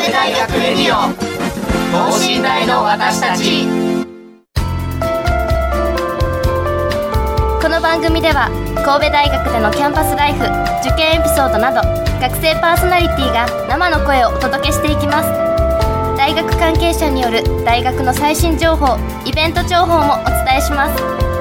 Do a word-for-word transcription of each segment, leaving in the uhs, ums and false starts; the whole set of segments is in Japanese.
神戸大学レディオ等身大の私たち。 この番組では神戸大学でのキャンパスライフ、受験エピソードなど学生パーソナリティが生の声をお届けしていきます。大学関係者による大学の最新情報、イベント情報もお伝えします。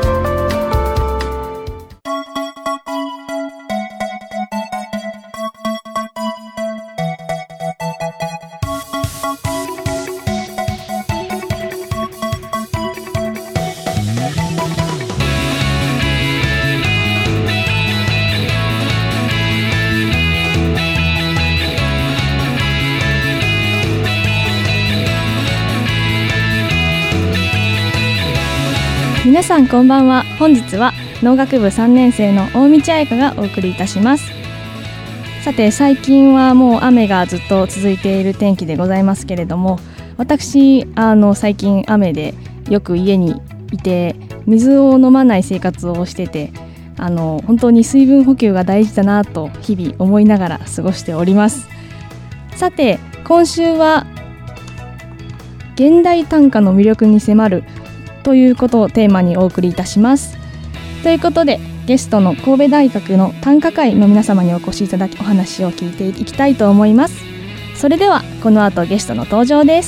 皆さんこんばんは。本日は農学部さんねん生の大道彩香がお送りいたします。さて、最近はもう雨がずっと続いている天気でございますけれども、私あの最近雨でよく家にいて水を飲まない生活をしてて、あの本当に水分補給が大事だなと日々思いながら過ごしております。さて、今週は現代短歌の魅力に迫るということをテーマにお送りいたします。ということで、ゲストの神戸大学の短歌会の皆様にお越しいただき、お話を聞いていきたいと思います。それではこの後ゲストの登場です。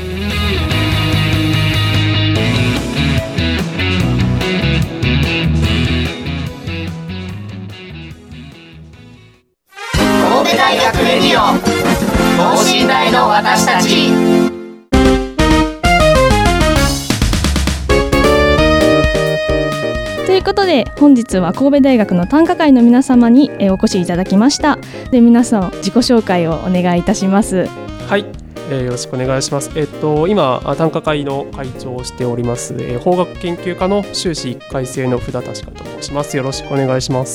神戸大学レディオ等身大の私たち。 ということで、本日は神戸大学の短歌会の皆様にお越しいただきました。で、皆さん自己紹介をお願いいたします。 はい、えー、よろしくお願いします。えっと今短歌会の会長をしております、えー、法学研究科の修士いっかい生の福田確と申します。よろしくお願いします。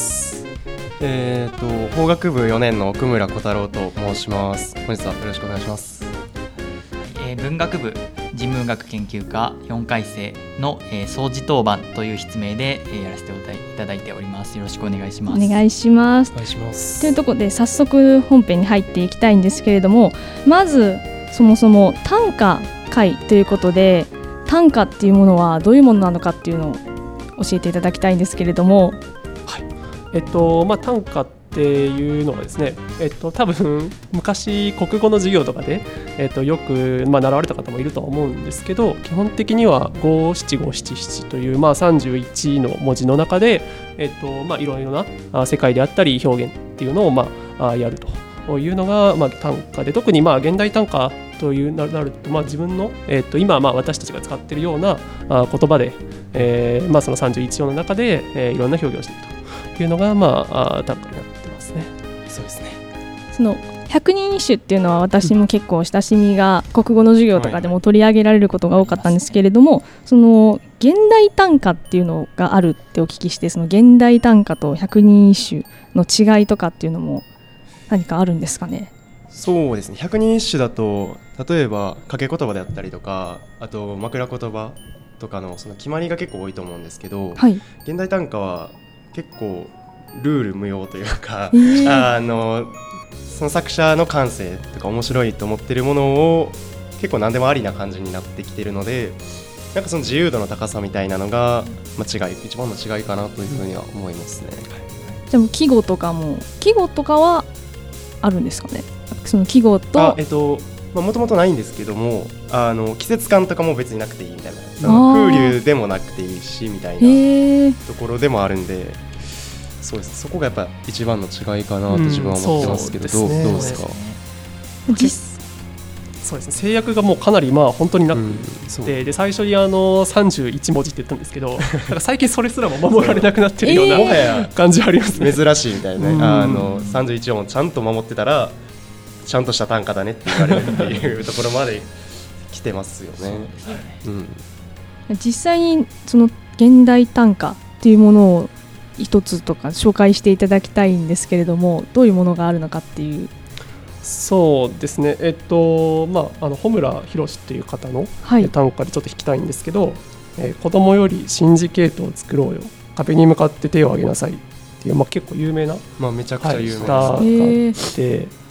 えー、と法学部よねんの奥村小太郎と申します。本日はよろしくお願いします。 えー、文学部人文学研究科よんかい生の、えー、掃除当番という筆名で、えー、やらせていただいております。よろしくお願いします。 お願いします。 お願いします。 というところで、早速本編に入っていきたいんですけれども、まずそもそも短歌会ということで、短歌っていうものはどういうものなのかっていうのを教えていただきたいんですけれども。 はい、えっとまあ、短歌っていうのはですね、えっと、多分昔国語の授業とかで、えっと、よく、まあ、習われた方もいるとは思うんですけど、基本的にはご七五七七という、まあ、さんじゅういちの文字の中で、えっとまあ、いろいろなあ世界であったり表現っていうのを、まあ、あやるというのが、まあ、短歌で、特に、まあ、現代短歌というなると、まあ、自分の、えっと、今、まあ、私たちが使っているようなあ言葉で、えーまあ、そのさんじゅういち音の中で、えー、いろんな表現をしているというのが、まあ、あ短歌になってますね。 そうですね。 その百人一首っていうのは私も結構親しみが国語の授業とかでも取り上げられることが多かったんですけれども、その現代短歌っていうのがあるってお聞きして、その現代短歌と百人一首の違いとかっていうのも何かあるんですかね。 そうですね。百人一首だと、例えば掛け言葉であったりとか、あと枕言葉とかのその決まりが結構多いと思うんですけど、 はい、 現代短歌は結構ルール無用というか、 えー、 あのその作者の感性とか面白いと思ってるものを結構何でもありな感じになってきているので、なんかその自由度の高さみたいなのが、まあ、違い一番の違いかなというふうには思いますね。 でも季語とかも季語とかはあるんですかね。その季語とあ、えっとまあ、もともとないんですけども、あの季節感とかも別になくていいみたいな、風流でもなくていいしみたいなところでもあるんで、そうです。そこがやっぱ一番の違いかなと自分は思ってますけど、うん、どう、どうですか。 実そうですね、制約がもうかなりまあ本当になくて、うん、で最初にあのさんじゅういち文字って言ったんですけど、なんか最近それすらも守られなくなってるような、えー、感じはありますね。 珍しいみたいなね、うん、あのさんじゅういち音をちゃんと守ってたらちゃんとした短歌だねって言われるっていうところまで来てますよね。うん、 実際にその現代短歌っていうものを一つとか紹介していただきたいんですけれども、どういうものがあるのかっていう。 そうですね、えっとまあ、あの穂村弘っていう方の、はい、短歌でちょっと弾きたいんですけど、えー、子供よりシンジケートを作ろうよ、壁に向かって手を挙げなさいっていう、まあ、結構有名な、 まあ、めちゃくちゃ有名な、 はい、歌があって、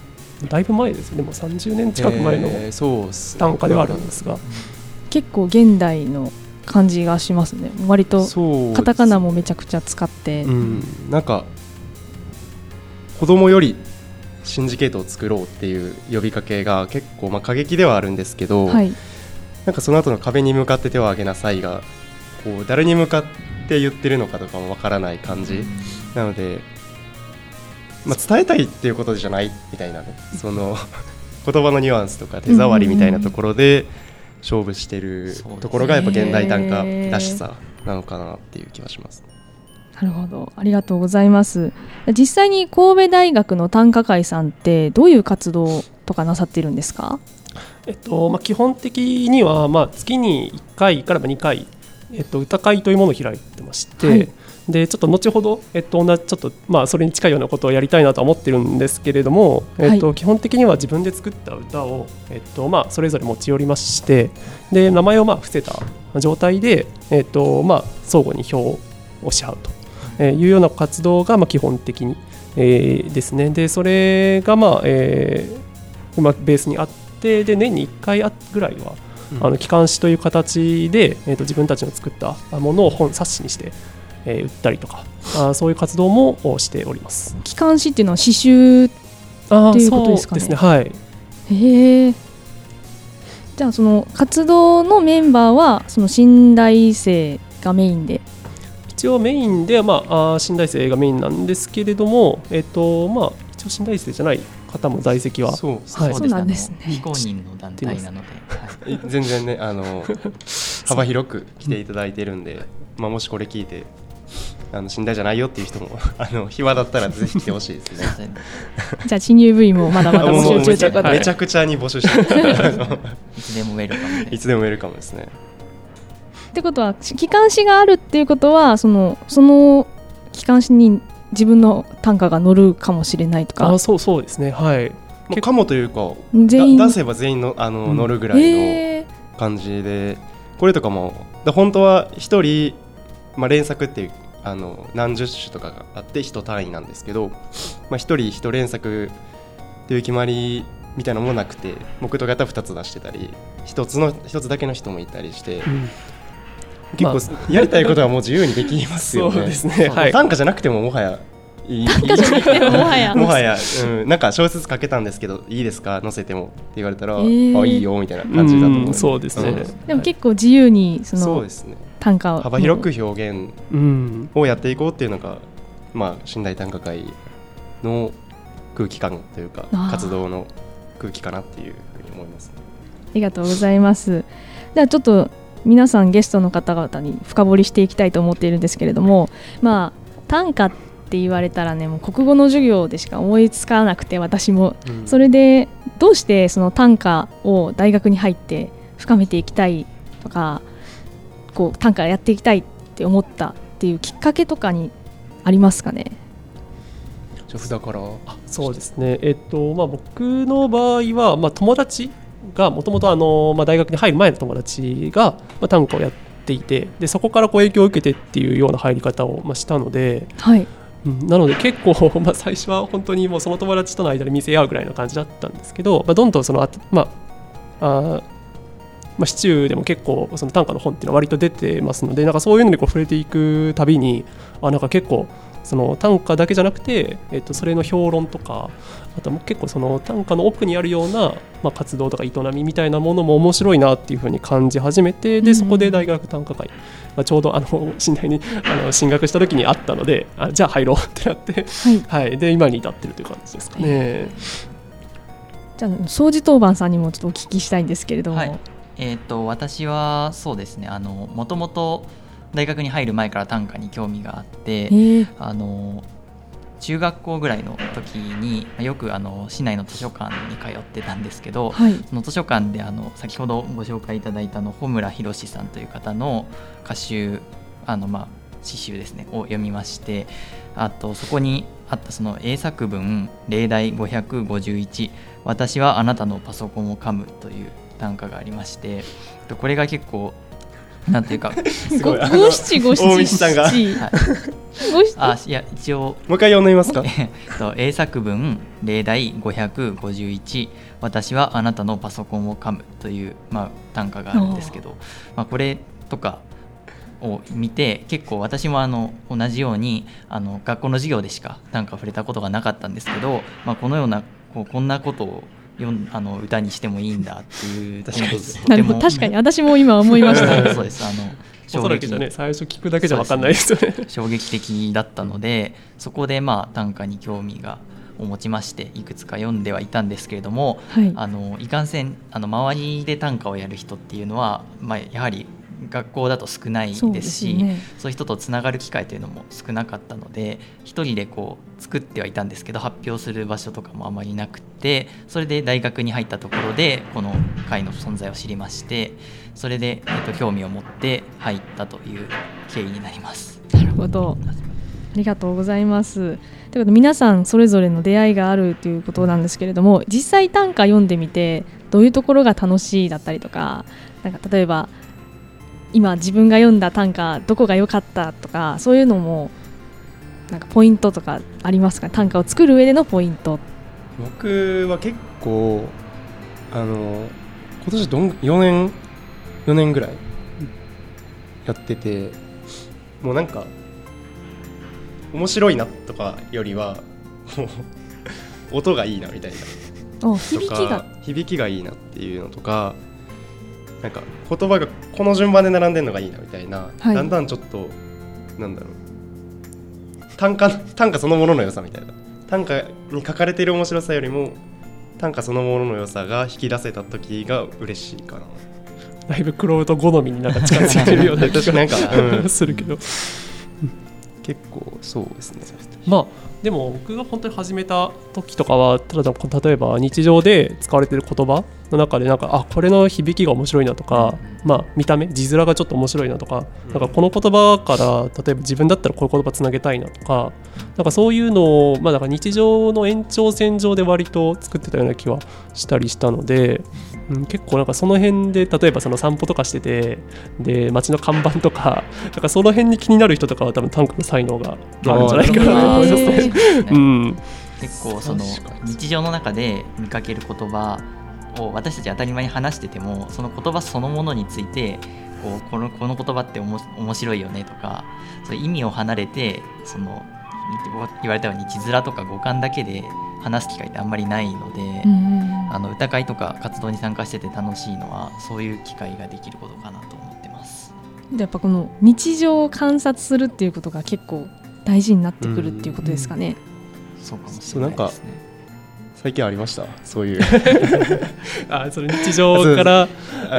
だいぶ前ですね。でもさんじゅうねん近く前の短歌ではあるんですが、えー、 結構現代の感じがしますね。割とカタカナもめちゃくちゃ使って、うん、 なんか子供よりシンジケートを作ろうっていう呼びかけが結構まあ過激ではあるんですけど、はい、なんかその後の壁に向かって手を挙げなさいがこう誰に向かって言ってるのかとかもわからない感じ、うん、なので、まあ、伝えたいっていうことじゃないみたいなね、その言葉のニュアンスとか手触りみたいなところで勝負してるところがやっぱ現代短歌らしさなのかなっていう気はします。 なるほど、ありがとうございます。実際に神戸大学の短歌会さんってどういう活動とかなさっているんですか？ えっとまあ、基本的にはまあ月にいっかいからにかい、えっと、歌会というものを開いてまして、はい、でちょっと後ほど、えっと、同じちょっと、まあ、それに近いようなことをやりたいなとは思ってるんですけれども、えっとはい、基本的には自分で作った歌を、えっとまあ、それぞれ持ち寄りまして、で名前をまあ伏せた状態で、えっとまあ、相互に票をし合うというような活動がまあ基本的に、えー、ですね。でそれが、まあえーまあ、ベースにあって、で年にいっかいぐらいは、うん、あの機関誌という形で、えー、と自分たちの作ったものを本冊子にして、えー、売ったりとか、あそういう活動もしております。 機関誌っていうのは詩集っていうことですかね？ そうですね、はい。 へー。じゃあその活動のメンバーはその新大生がメインで？ 一応メインで、まあ、あ新大生がメインなんですけれども、えーとまあ、一応新大生じゃない方も在籍はそう、はい、そうなんですね。非公認の団体なので、はい、 全然ねあの幅広く来ていただいてるんで、まあ、もしこれ聞いてあの新大じゃないよっていう人もあの暇だったらぜひ来てほしいですね。 じゃあ新入部員もまだまだ募集中ということで、 めちゃくちゃに募集してるいつでもウェルカムでいつでもウェルカムですね。 ってことは機関誌があるっていうことはそのその機関誌に自分の短歌が載るかもしれないとか？ あそうそうですね、はい。 もうかもというか全員出せば全員のあの、うん、載るぐらいの感じで、これとかも本当は一人、まあ、連作っていうあの何十種とかがあって一単位なんですけど、まあ、一人一連作っていう決まりみたいなのもなくて、僕とかやったらふたつ出してたり一つの一つだけの人もいたりして、うん、結構、まあ、やりたいことはもう自由にできますよね。 そうですね、はい、 短歌じゃなくてももはやいい短歌じゃなくてももはやもはや、うん、なんか小説書けたんですけどいいですか載せてもって言われたら、えー、あいいよみたいな感じだと思う、うん、 そうですね、うん、 でも結構自由にそのそうですね、 短歌を幅広く表現をやっていこうっていうのが、まあ、新大短歌会の空気感というか活動の空気かなっていうふうに思います、ね、 ありがとうございます。ではちょっと皆さんゲストの方々に深掘りしていきたいと思っているんですけれども、まあ、短歌って言われたらねもう国語の授業でしか思いつかなくて私も、うん、それでどうしてその短歌を大学に入って深めていきたいとかこう短歌やっていきたいって思ったっていうきっかけとかにありますかね？ じゃあ札から。 あそうですね、えっとまあ、僕の場合は、まあ、友達がもともと大学に入る前の友達が、まあ、短歌をやっていて、でそこからこう影響を受けてっていうような入り方を、まあ、したので、はいうん、なので結構、まあ、最初は本当にもうその友達との間で見せ合うぐらいの感じだったんですけど、まあ、どんどんそのあ、まああまあ、市中でも結構その短歌の本っていうのは割と出てますので、なんかそういうのにこう触れていくたびにあなんか結構その短歌だけじゃなくて、えっと、それの評論とかあと結構その短歌の奥にあるような、まあ、活動とか営みみたいなものも面白いなっていうふうに感じ始めて、でそこで大学短歌会、まあ、ちょうどあの新大にあの進学した時にあったのであじゃあ入ろうってなって、はいはい、で今に至ってるという感じですかね。 じゃあ掃除当番さんにもちょっとお聞きしたいんですけれども、はいえー、と私はそうですねもともと大学に入る前から短歌に興味があって、えー、あの中学校ぐらいの時によくあの市内の図書館に通ってたんですけど、はい、その図書館であの先ほどご紹介いただいたの穂村弘さんという方の歌集あの、まあ、詩集ですねを読みまして、あとそこにあったその英作文例題ごひゃくごじゅういち私はあなたのパソコンを噛むという短歌がありまして、これが結構なんていうかすごいあの五七五七大道さんが七五七あいや一応もう一回読んでみますか。 えっと英作文例題ごひゃくごじゅういち私はあなたのパソコンを噛むという、まあ、短歌があるんですけど、まあ、これとかを見て結構私もあの同じようにあの学校の授業でしか短歌を触れたことがなかったんですけど、まあ、このようなこうこんなことを読んあの歌にしてもいいんだっていう確かになるほど、確かに私も今思いましたそうですあのおそらくじゃね最初聞くだけじゃ分かんないですよね。 衝撃的だったのでそこでまあ短歌に興味がを持ちましていくつか読んではいたんですけれども、 はい、 あのいかんせんあの周りで短歌をやる人っていうのは、まあ、やはり学校だと少ないですし、そうですね、そういう人とつながる機会というのも少なかったので一人でこう作ってはいたんですけど発表する場所とかもあまりなくて、それで大学に入ったところでこの会の存在を知りまして、それで、えっと、興味を持って入ったという経緯になります。 なるほど、ありがとうございます。ということで皆さんそれぞれの出会いがあるということなんですけれども、実際短歌読んでみてどういうところが楽しいだったりとか、なんか例えば今自分が読んだ短歌どこが良かったとか、そういうのもなんかポイントとかありますか？短歌を作る上でのポイント。 僕は結構あの今年どんよねんよねんぐらいやってて、もうなんか面白いなとかよりはもう音がいいなみたいな、 お響きが響きがいいなっていうのとか、なんか言葉がこの順番で並んでるのがいいなみたいな、はい、だんだんちょっとなんだろう短歌短歌そのものの良さみたいな、短歌に書かれている面白さよりも短歌そのものの良さが引き出せた時が嬉しいかな。 だいぶクロート好みになんか近づいてるような気がなんか、うん、 するけど結構そうですね。 まあでも僕が本当に始めた時とかはただ例えば日常で使われている言葉の中でなんかあこれの響きが面白いなとか、まあ、見た目字面がちょっと面白いなとか、なんかこの言葉から例えば自分だったらこういう言葉つなげたいなとか、なんかそういうのを、まあ、だから日常の延長線上で割と作ってたような気はしたりしたので、うん、結構なんかその辺で例えばその散歩とかしててで街の看板とかなんかその辺に気になる人とかは多分短歌の才能があるんじゃないかなと思いますね。うん、 結構その日常の中で見かける言葉を私たち当たり前に話してても、その言葉そのものについてこうこの、この言葉っておも面白いよねとか、そういう意味を離れてその言われたように字面とか語感だけで話す機会ってあんまりないので、うん、あの歌会とか活動に参加してて楽しいのはそういう機会ができることかなと思ってます。 やっぱこの日常を観察するっていうことが結構大事になってくるっていうことですかね。 うん、そうかもしれないですね。 最近ありましたそういうあその日常からうん、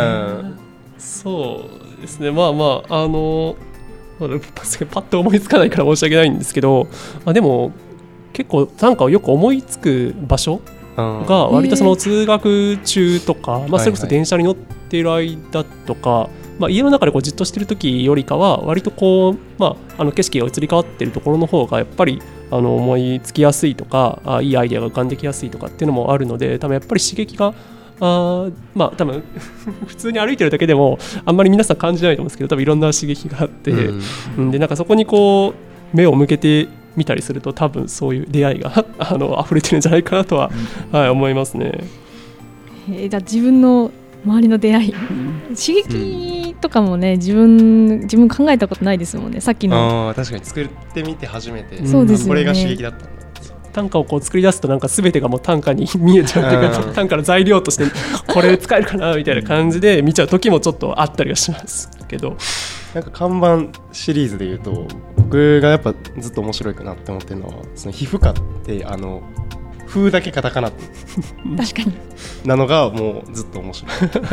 そうですね、まあまああのパッと思いつかないから申し訳ないんですけど、まあ、でも結構短歌をよく思いつく場所が割とその通学中とか、まあ、それこそ電車に乗っている間とか、はいはい、まあ、家の中でこうじっとしている時よりかは割とこう、まあ、あの景色が移り変わっているところの方がやっぱりあの思いつきやすいとか、あいいアイデアが浮かんできやすいとかっていうのもあるので、多分やっぱり刺激があまあ多分普通に歩いてるだけでもあんまり皆さん感じないと思うんですけど、多分いろんな刺激があって、うん、でなんかそこにこう目を向けてみたりすると多分そういう出会いがあの溢れてるんじゃないかなとは、うん、はい、思いますね。 えー、じゃあ自分の周りの出会い、うん、刺激とかもね、自分自分考えたことないですもんね。さっきのあ確かに作ってみて初めて、 そうですよね、 これが刺激だったんだ。 短歌をこう作り出すとなんか全てがもう短歌に見えちゃうっていうか、短歌の材料としてこれ使えるかなみたいな感じで見ちゃう時もちょっとあったりはしますけど、 なんか看板シリーズでいうと僕がやっぱずっと面白いかなって思ってるのは、その皮膚科ってあの風だけカタカナ確かになのがもうずっと面白い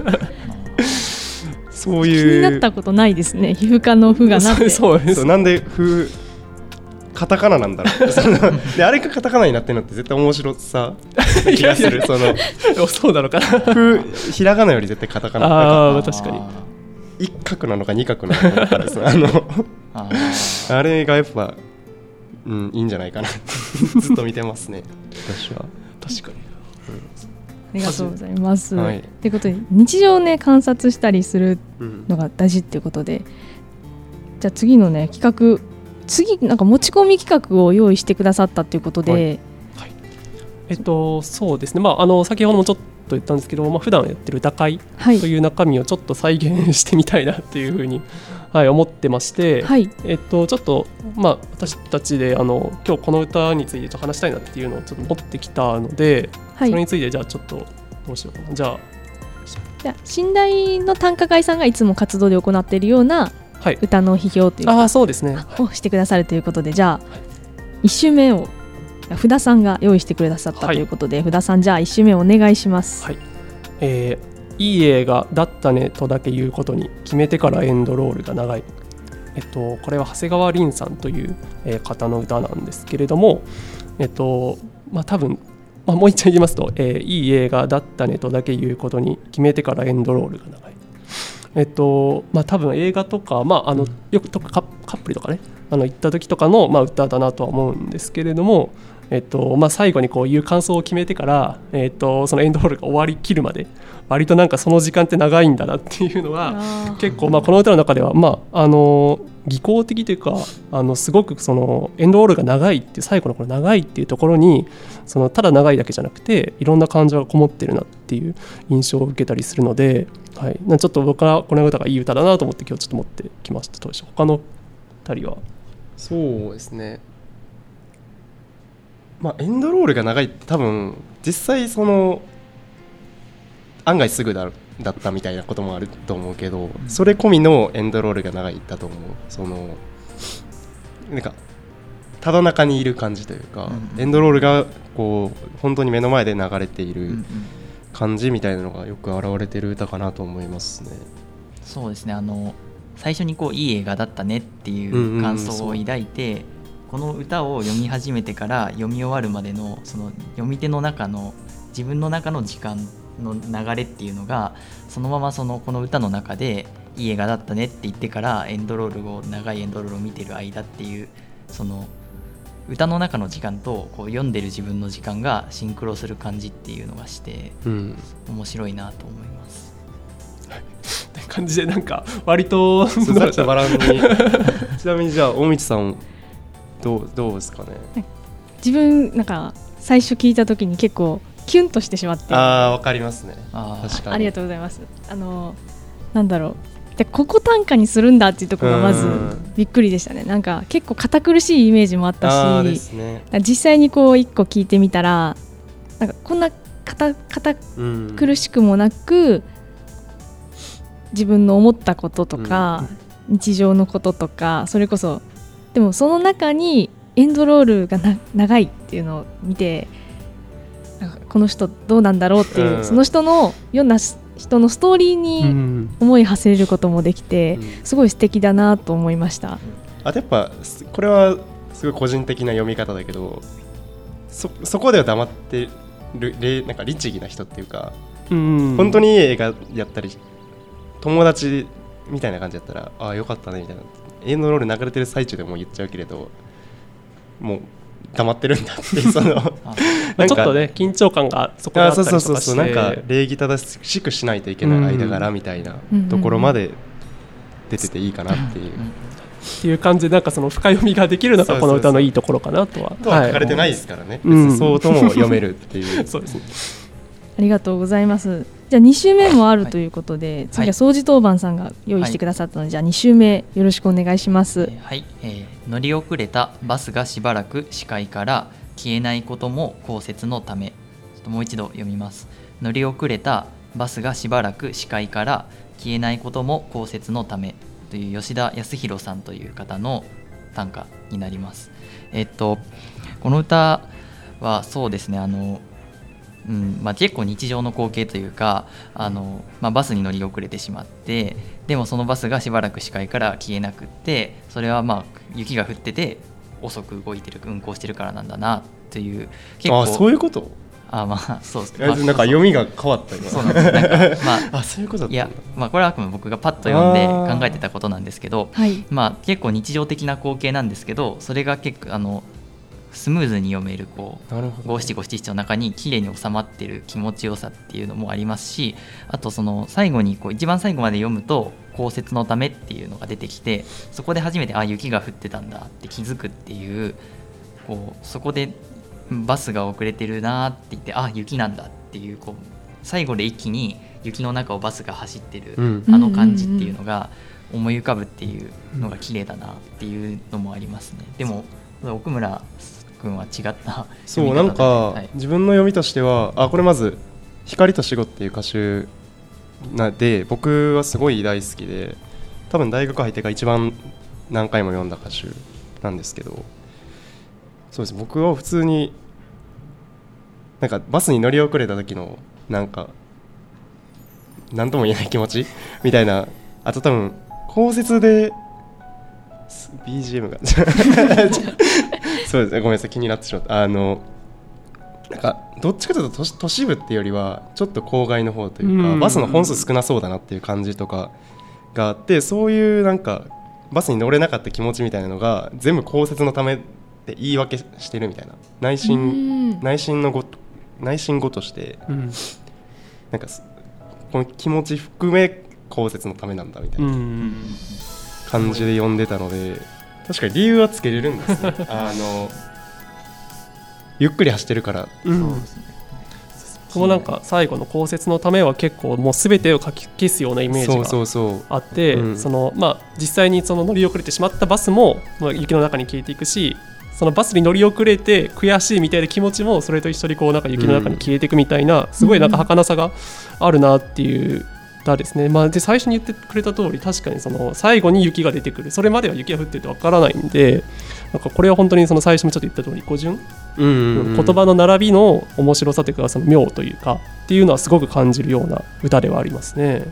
そういう気になったことないですね。皮膚科の風がなってそうそうそう、なんで風カタカナなんだろうそのであれがカタカナになってるのって絶対面白さな気がするそのそうなのかなひらがなより絶対カタカナああ確かに一画なのか二画なのかですあのあ, あれがやっぱ、うん、いいんじゃないかなずっと見てますね私は。 確かに、 りがとうございます。 はい、 ということで日常をね観察したりするのが大事っていうことで、うん、じゃあ次のね企画次なんか持ち込み企画を用意してくださったということで、はいはい、 えっとそうですね、まあ、あの先ほどもちょっと言ったんですけど、まあ、普段やってる歌会という中身をちょっと再現してみたいなっていうふうに、はい、思ってまして、はい、えっと、ちょっと、まあ、私たちであの今日この歌についてちょっと話したいなっていうのをちょっと持ってきたので、はい、それについてじゃあちょっとどうしようかな。じゃあじゃあ信大の短歌会さんがいつも活動で行っているような歌の批評というか、 あ、そうですね、 をしてくださるということで、じゃあ、はい、いち周目を福田さんが用意してくださったということで、はい、福田さんじゃあいち周目お願いします。 はい、えー、いい映画だったねとだけ言うことに決めてからエンドロールが長い。えっと、これは長谷川凛さんという、えー、方の歌なんですけれども、えっとまあ、多分、まあ、もう一度言いますと、えー、いい映画だったねとだけ言うことに決めてからエンドロールが長い。えっとまあ、多分映画とか、まあ、あのよくとかカップルとかね、あの行った時とかの、まあ、歌だなとは思うんですけれども、えっとまあ、最後にこういう感想を決めてから、えっと、そのエンドロールが終わりきるまで割となんかその時間って長いんだなっていうのが結構、まあ、この歌の中では、まあ、あの技巧的というか、あのすごくそのエンドロールが長いっていう最後のこの長いっていうところにそのただ長いだけじゃなくていろんな感情がこもってるなっていう印象を受けたりするので、はい、ちょっと僕はこの歌がいい歌だなと思って今日ちょっと持ってきました。どうでしょう、他のふたりは。 そうですね、まあ、エンドロールが長いって多分実際その案外すぐだだったみたいなこともあると思うけど、それ込みのエンドロールが長いだと思う。そのなんかただ中にいる感じというか、うん、エンドロールがこう本当に目の前で流れている感じみたいなのがよく表れてる歌かなと思いますね。 そうですね、あの最初にこういい映画だったねっていう感想を抱いて、うんうん、この歌を読み始めてから読み終わるまでのその読み手の中の自分の中の時間の流れっていうのがそのままそのこの歌の中でいい映画だったねって言ってからエンドロールを長いエンドロールを見てる間っていうその歌の中の時間とこう読んでる自分の時間がシンクロする感じっていうのがして、うん、面白いなと思います。 って感じでなんか割とさっきとバランスにちなみにじゃあ大道さんどう、どうですかね。 自分なんか最初聞いた時に結構キュンとしてしまって。 ああ、わかりますね。あ、確かに。 ありがとうございます。あのなんだろう、でここ短歌にするんだっていうところがまずびっくりでしたね。なんか結構堅苦しいイメージもあったし、ですね、実際にこう一個聞いてみたらなんかこんな堅苦しくもなく、うん、自分の思ったこととか、うん、日常のこととか、それこそでもその中にエンドロールがな長いっていうのを見て、なんかこの人どうなんだろうっていう、うん、その人の読んだ人のストーリーに思い馳せることもできて、うん、すごい素敵だなと思いました。 あとやっぱこれはすごい個人的な読み方だけど、 そ, そこでは黙ってるなんか律儀な人っていうか、うん、本当にいい映画やったり友達みたいな感じだったらああよかったねみたいな、エンドロール流れてる最中でも言っちゃうけれど、もう黙ってるんだってそのなんかちょっとね緊張感がそこにあったりとかして、 そうそうそう、なんか礼儀正しくしないといけない間柄みたいなところまで出てていいかなっていう、うんうんうん、 っていう感じでなんかその深読みができるのがこの歌のいいところかなとは。 とは書かれてないですからね、はい、別にそうとも読めるっていう、うん、 そうですね。 ありがとうございます。じゃあに週目もあるということで、はい、次は掃除当番さんが用意してくださったので、はい、じゃあに週目よろしくお願いします。 えー、はい、えー、乗り遅れたバスがしばらく視界から消えないことも降雪のため。ちょっともう一度読みます。乗り遅れたバスがしばらく視界から消えないことも降雪のためという吉田康弘さんという方の短歌になります。えっとこの歌はそうですね、あのうんまあ、結構日常の光景というか、あの、まあ、バスに乗り遅れてしまって、でもそのバスがしばらく視界から消えなくって、それはまあ雪が降ってて遅く動いてる運行してるからなんだなという、結構あそういうことあまあそうですね、 まあ、なんか読みが変わった今。 そうなんです。なんかまああそういうことだったんだ。 いや、まあ、これはあくまで僕がパッと読んで考えてたことなんですけど、はい、まあ結構日常的な光景なんですけど、それが結構あのスムーズに読めるこうなるほど五七五七七の中に綺麗に収まってる気持ちよさっていうのもありますし、あとその最後にこう一番最後まで読むと降雪のためっていうのが出てきて、そこで初めてあ雪が降ってたんだって気づくっていう、こうそこでバスが遅れてるなって言ってあ雪なんだっていう、こう最後で一気に雪の中をバスが走ってる、うん、あの感じっていうのが思い浮かぶっていうのが綺麗だなっていうのもありますね。でも奥村君は違ったそうなんか、はい、自分の読みとしてはあこれまず光と死後っていう歌集なで僕はすごい大好きで、多分大学入ってから一番何回も読んだ歌集なんですけど、そうです僕は普通になんかバスに乗り遅れた時のなんか何とも言えない気持ちみたいな、あと多分降雪で ビージーエム がそうですねごめんなさい気になってしまった。あのなんかどっちかというと 都, 都市部っていうよりはちょっと郊外の方というか、バスの本数少なそうだなっていう感じとかがあって、そういうなんかバスに乗れなかった気持ちみたいなのが全部降雪のためって言い訳してるみたいな、内心内心のご内心語として、うん、なんかこの気持ち含め降雪のためなんだみたいな感じで読んでたので、確かに理由はつけれるんですねあのゆっくり走ってるから、うん、そうですね。 僕もなんか最後の降雪のためは結構もう全てを書き消すようなイメージがあって、実際にその乗り遅れてしまったバスも雪の中に消えていくし、そのバスに乗り遅れて悔しいみたいな気持ちもそれと一緒にこうなんか雪の中に消えていくみたいな、すごいなんか儚さがあるなっていうだですね。まあ、で最初に言ってくれた通り、確かにその最後に雪が出てくる、それまでは雪が降ってるとわからないんで、なんかこれは本当にその最初もちょっと言った通り語順、うんうんうん、言葉の並びの面白さというか、その妙というかっていうのはすごく感じるような歌ではありますね。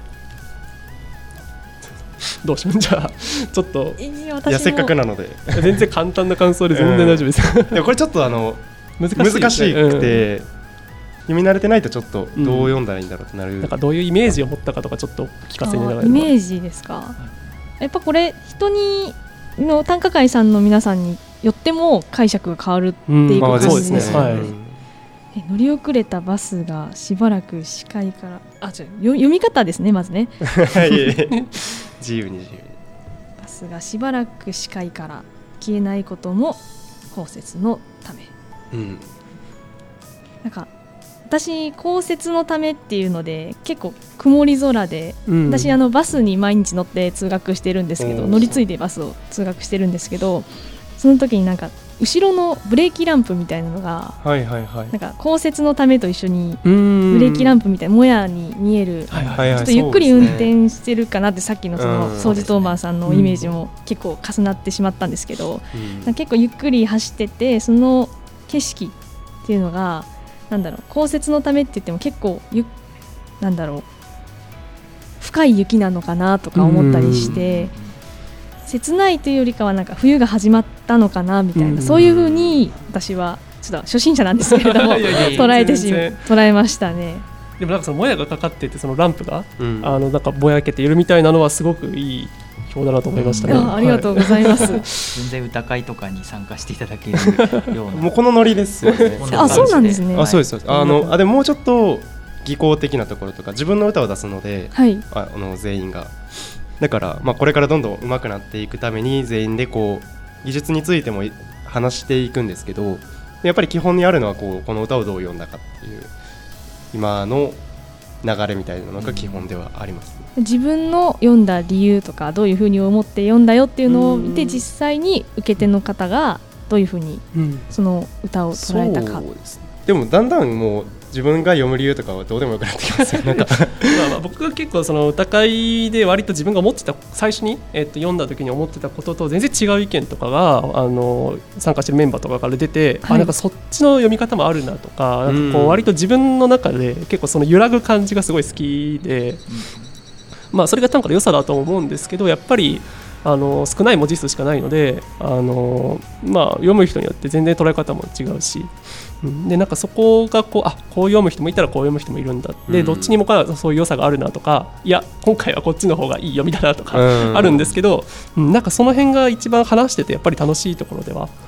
どうしようじゃあちょっっといやせっかくなので全然簡単な感想で全然大丈夫です、 うん、でもこれちょっとあの難しい、難しくて、うん、読み慣れてないとちょっとどう読んだらいいんだろうってなる、うん、 なんかどういうイメージを持ったかとかちょっと聞かせていただいて。 イメージですか。やっぱこれ人にの短歌会さんの皆さんによっても解釈が変わるっていうことですね。え乗り遅れたバスがしばらく視界からあちょ読み方ですねまずね自由に自由にバスがしばらく視界から消えないことも降雪のため、うん、なんか私降雪のためっていうので結構曇り空で、うん、私あのバスに毎日乗って通学してるんですけど、乗り継いでバスを通学してるんですけど、その時になんか後ろのブレーキランプみたいなのが、はいはいはい、なんか降雪のためと一緒にブレーキランプみたいなもやに見える、はいはいはい、ちょっとゆっくり運転してるかなってさっきのその掃除当番さんのイメージも結構重なってしまったんですけど、うん、結構ゆっくり走っててその景色っていうのがなんだろう降雪のためって言っても結構ゆなんだろう深い雪なのかなとか思ったりして、切ないというよりかはなんか冬が始まったのかなみたいな、うん、そういう風に私はちょっと初心者なんですけれどもいやいや捉えてし捉えましたね。 でもなんかそのもやがかかっててそのランプが、うん、あのなんかぼやけているみたいなのはすごくいい表だなと思いましたね、うん、 あ, ありがとうございます、はい、 全然歌会とかに参加していただけるようなもうこのノリですよねあそうなんですね。 あそうですそうですあのあでももうちょっと技巧的なところとか自分の歌を出すので、はい、ああの全員がだから、まあ、これからどんどん上手くなっていくために全員でこう技術についても話していくんですけど、やっぱり基本にあるのはこうこの歌をどう読んだかっていう今の流れみたいなのが基本ではあります、ね、 自分の読んだ理由とかどういうふうに思って読んだよっていうのを見て実際に受け手の方がどういうふうにその歌を捉えたか、うん、そうですね。 でもだんだんもう自分が読む理由とかはどうでもよくなってきますよなんかまあまあ僕が結構その歌会で割と自分が思ってた最初に、えっと、読んだ時に思ってたことと全然違う意見とかがあの参加してるメンバーとかから出て、はい、あなんかそっちの読み方もあるなとか、なんかこう割と自分の中で結構その揺らぐ感じがすごい好きで、まあそれが短歌の良さだと思うんですけど、やっぱりあの少ない文字数しかないのであの、まあ、読む人によって全然捉え方も違うし、うん、でなんかそこがこうあこう読む人もいたらこう読む人もいるんだで、うん、どっちにもかそういう良さがあるなとか、いや今回はこっちの方がいい読みだなとかあるんですけど、うん、なんかその辺が一番話しててやっぱり楽しいところでは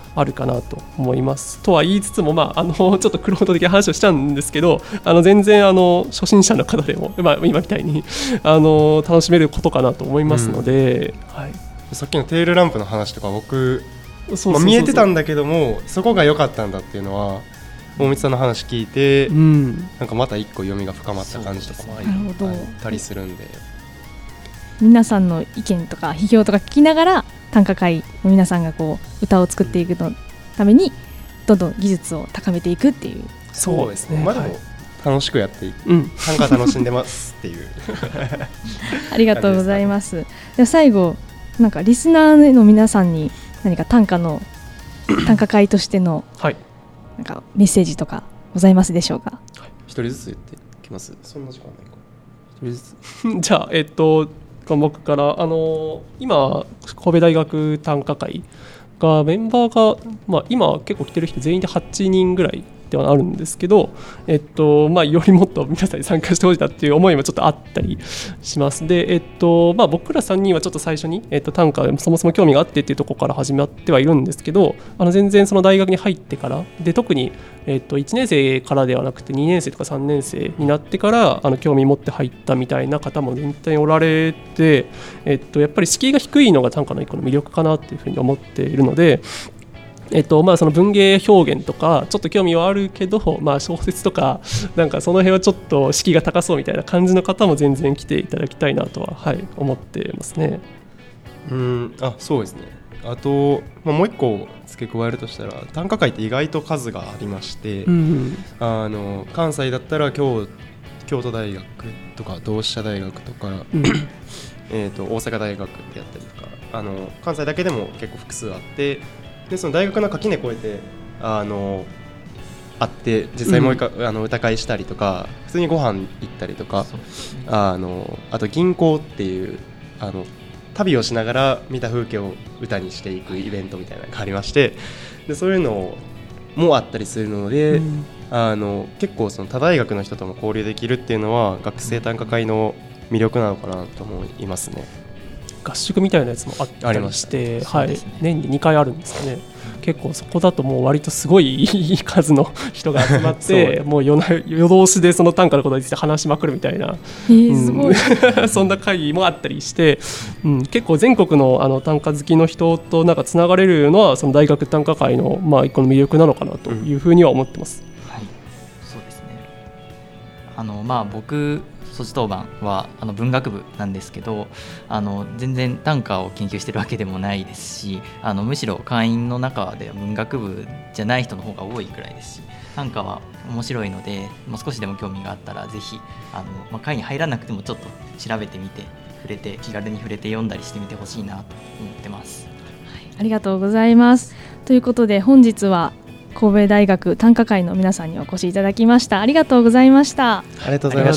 あるかなと思います。とは言いつつも、まあ、あのちょっとクロート的な話をしちゃうんですけど、あの全然あの初心者の方でも、まあ、今みたいにあの楽しめることかなと思いますので、うんはい、 さっきのテールランプの話とか僕まあ、見えてたんだけどもそこが良かったんだっていうのは大光さんの話聞いて、うん、なんかまた一個読みが深まった感じとかもあったりするんで、 皆さんの意見とか批評とか聞きながら短歌会の皆さんがこう歌を作っていくのためにどんどん技術を高めていくっていう。 そうですね、まあ、でも楽しくやっていく、うん、短歌楽しんでますっていうありがとうございます。では最後なんかリスナーの皆さんに何か短歌の短歌会としてのなんかメッセージとかございますでしょうか。 はい、一人ずつ言ってきます。そんな時間ないか。一人ずつじゃあえっと僕からあの今神戸大学短歌会がメンバーが、まあ、今結構来てる人全員ではちにんぐらいではあるんですけど、えっとまあ、よりもっと皆さんに参加してほしいなっていう思いもちょっとあったりします。で、えっとまあ、僕らさんにんはちょっと最初に、えっと、短歌そもそも興味があってっていうところから始まってはいるんですけど、あの全然その大学に入ってからで特に、えっと、いちねん生からではなくてにねん生とかさんねん生になってからあの興味持って入ったみたいな方も全体におられて、えっと、やっぱり敷居が低いのが短歌の一個の魅力かなっていうふうに思っているので、えっとまあ、その文芸表現とかちょっと興味はあるけど、まあ、小説とかなんかその辺はちょっと敷居が高そうみたいな感じの方も全然来ていただきたいなとは、はい、思ってますね。 うんあそうですね。あと、まあ、もう一個付け加えるとしたら短歌会って意外と数がありまして、うんうん、あの関西だったら 京, 京都大学とか同志社大学とか、うんえーと大阪大学ってやったりとかあの関西だけでも結構複数あってでその大学の垣根越えてあの会って実際もう一回、うん、あの歌会したりとか普通にご飯行ったりとか、ね、あのあと銀行っていうあの旅をしながら見た風景を歌にしていくイベントみたいなのがありましてでそういうのもあったりするので、うん、あの結構その他大学の人とも交流できるっていうのは学生短歌会の魅力なのかなと思いますね。 合宿みたいなやつもあったりして、はいね、年ににかいあるんですかね。結構そこだともう割とすごいいい数の人が集まってもう 夜, 夜通しでその短歌のことについて話しまくるみたいな、 えーすごいうん、そんな会議もあったりして、うん、結構全国 の, あの短歌好きの人となんかつながれるのはその大学短歌会の、まあ、一個の魅力なのかなというふうには思ってます、 うん、はいそうですね。あの、まあ、僕措置当番はあの文学部なんですけどあの全然短歌を研究してるわけでもないですしあのむしろ会員の中では文学部じゃない人の方が多いくらいですし短歌は面白いので、まあ、少しでも興味があったらぜひあの、まあ、会に入らなくてもちょっと調べてみて触れて気軽に触れて読んだりしてみてほしいなと思ってます、 はい、ありがとうございます。ということで本日は神戸大学短歌会の皆さんにお越しいただきました。ありがとうございました。 ありがとうございました。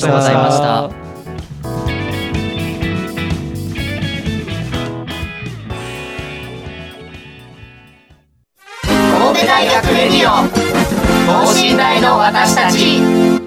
神戸大学レディオ等身大の私たち。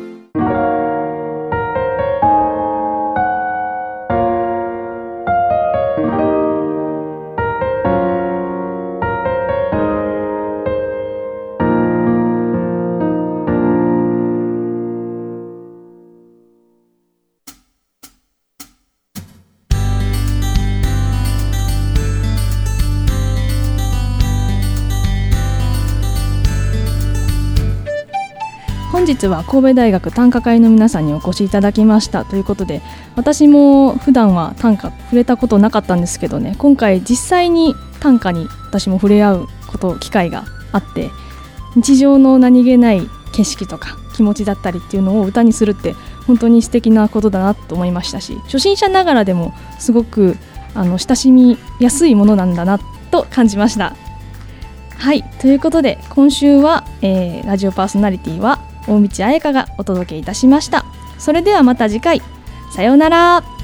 本日は神戸大学短歌会の皆さんにお越しいただきましたということで私も普段は短歌触れたことなかったんですけどね今回実際に短歌に私も触れ合うこと機会があって日常の何気ない景色とか気持ちだったりっていうのを歌にするって本当に素敵なことだなと思いましたし初心者ながらでもすごくあの親しみやすいものなんだなと感じました。はいということで今週は、えー、ラジオパーソナリティは大道彩香がお届けいたしました。それではまた次回さようなら。